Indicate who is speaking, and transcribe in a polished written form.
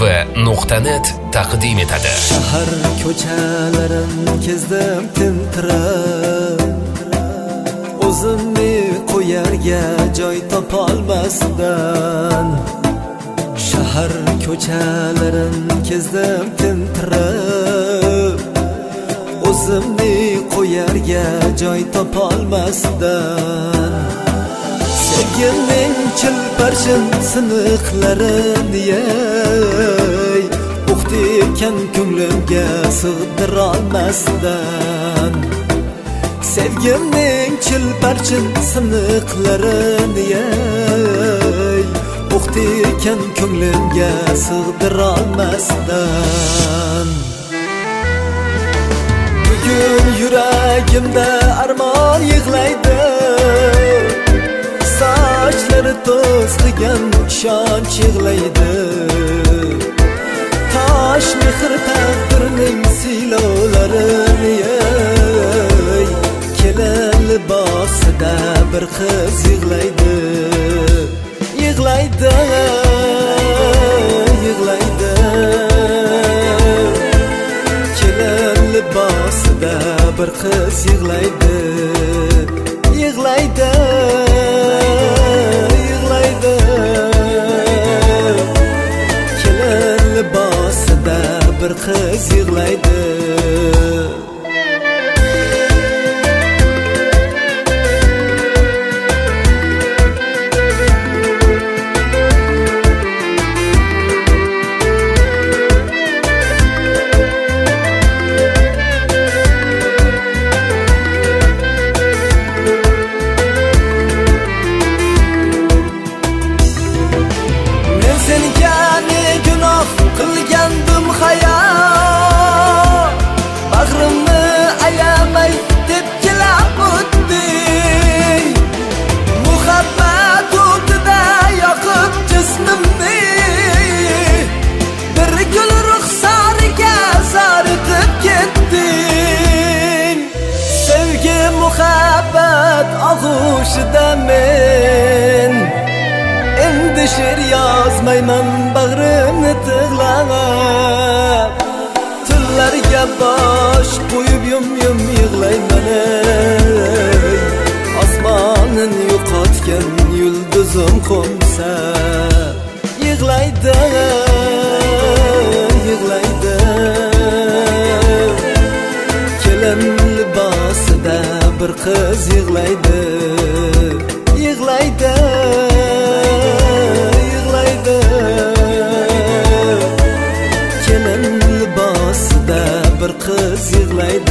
Speaker 1: va .net taqdim etadi.
Speaker 2: Shahar ko'chalarin kezdim tintirab, o'zimni qo'yarga joy topolmasdan. Shahar ko'chalarin kezdim tintirab, o'zimni qo'yarga joy topolmasdan. Sevgimning chilparchin siniqlarini yey, o'qtiykan ko'nglimga sig'dirolmasdan. Sevgimning chilparchin siniqlarini yey, o'qtiykan ko'nglimga sig'dirolmasdan. Bugun yuragimda armon yig'laydi, sochlari to'zg'igan ishonch yig'laydi. Tosh mehr taqdirning silovlarini yey, kelin libosida bir qiz yig'laydi. Yig'laydi, yig'laydi, kelin libosida bir qiz yig'laydi. Yig'laydi, yig'laydi, kelin libosida bir qiz yig'laydi. Qilgandim hayot, bag'rimni ayamay tepkilab o'tding. Muhabbat o'tida yoqib jismimni, bir gul ruxsoriga zaritib ketding. Sevgi muhabbat og'ushida men endi she'r yozmayman bag'rimni tig'lab. Tunlarga bosh qo'yib yum-yum yig'layman ey, osmonin yo'qotgan yulduzim qo'nsa. Yig'laydi, yig'laydi, kelin libosida bir qiz yig'laydi. Yig'laydi, yig'laydi, kelin libosida bir qiz yig'laydi.